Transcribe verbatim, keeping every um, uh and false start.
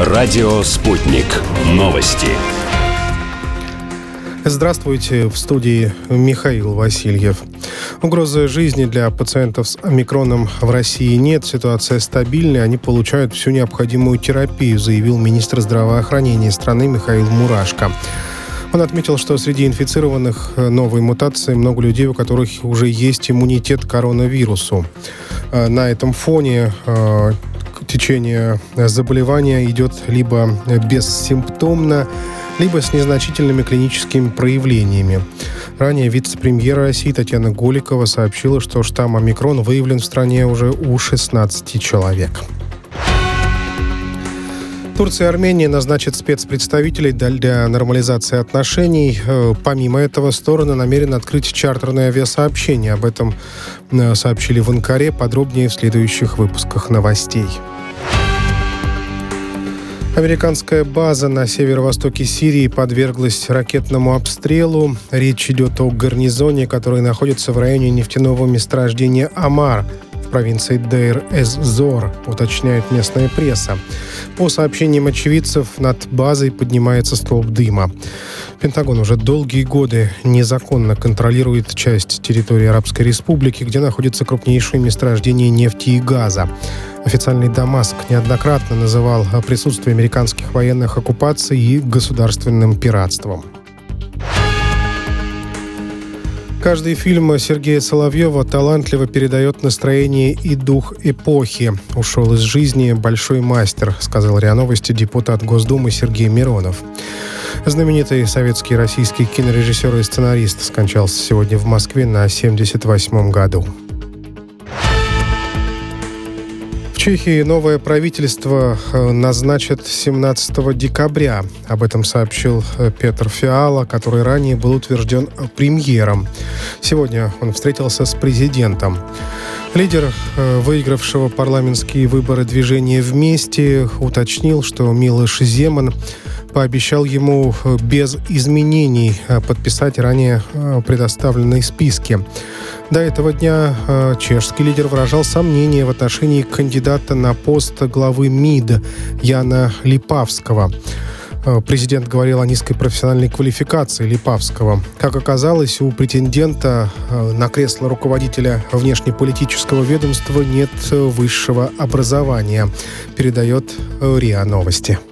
Радио «Спутник». Новости. Здравствуйте, в студии Михаил Васильев. Угрозы жизни для пациентов с омикроном в России нет. Ситуация стабильная, они получают всю необходимую терапию, заявил министр здравоохранения страны Михаил Мурашко. Он отметил, что среди инфицированных новой мутацией много людей, у которых уже есть иммунитет к коронавирусу. На этом фоне течение заболевания идет либо бессимптомно, либо с незначительными клиническими проявлениями. Ранее вице-премьер России Татьяна Голикова сообщила, что штамм омикрон выявлен в стране уже у шестнадцати человек. Турция и Армения назначат спецпредставителей для нормализации отношений. Помимо этого, стороны намерены открыть чартерное авиасообщение. Об этом сообщили в Анкаре. Подробнее в следующих выпусках новостей. Американская база на северо-востоке Сирии подверглась ракетному обстрелу. Речь идет о гарнизоне, который находится в районе нефтяного месторождения Амар в провинции Дейр-эз-Зор, уточняет местная пресса. По сообщениям очевидцев, над базой поднимается столб дыма. Пентагон уже долгие годы незаконно контролирует часть территории Арабской Республики, где находится крупнейшее месторождение нефти и газа. Официальный Дамаск неоднократно называл присутствие американских военных оккупаций и государственным пиратством. Каждый фильм Сергея Соловьева талантливо передает настроение и дух эпохи. Ушел из жизни большой мастер, сказал РИА Новости депутат Госдумы Сергей Миронов. Знаменитый советский и российский кинорежиссер и сценарист скончался сегодня в Москве на семьдесят восьмом году. В Чехии новое правительство назначат семнадцатого декабря. Об этом сообщил Петр Фиала, который ранее был утвержден премьером. Сегодня он встретился с президентом. Лидер выигравшего парламентские выборы движения «Вместе» уточнил, что Милош Земан пообещал ему без изменений подписать ранее предоставленные списки. До этого дня чешский лидер выражал сомнения в отношении кандидата на пост главы МИД Яна Липавского. Президент говорил о низкой профессиональной квалификации Липавского. Как оказалось, у претендента на кресло руководителя внешнеполитического ведомства нет высшего образования, передает РИА Новости.